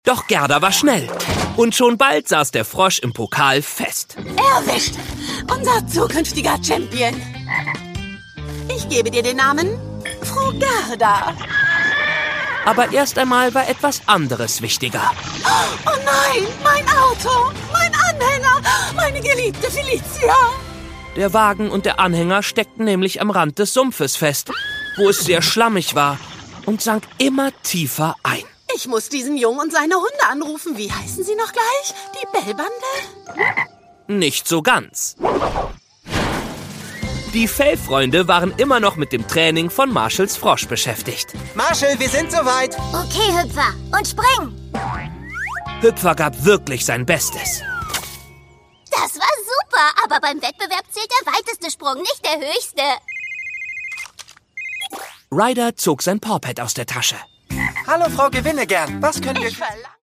Doch Gerda war schnell. Und schon bald saß der Frosch im Pokal fest. Erwischt! Unser zukünftiger Champion. Ich gebe dir den Namen Frau Gerda. Aber erst einmal war etwas anderes wichtiger. Oh nein, mein Auto, mein Anhänger, meine geliebte Felicia. Der Wagen und der Anhänger steckten nämlich am Rand des Sumpfes fest, wo es sehr schlammig war und sank immer tiefer ein. Ich muss diesen Jungen und seine Hunde anrufen. Wie heißen sie noch gleich? Die Bellbande? Nicht so ganz. Die Fellfreunde waren immer noch mit dem Training von Marshalls Frosch beschäftigt. Marshall, wir sind soweit. Okay, Hüpfer. Und spring. Hüpfer gab wirklich sein Bestes. Das war super, aber beim Wettbewerb zählt der weiteste Sprung, nicht der höchste. Ryder zog sein Pawpad aus der Tasche. Hallo, Frau Gewinne gern. Was können wir...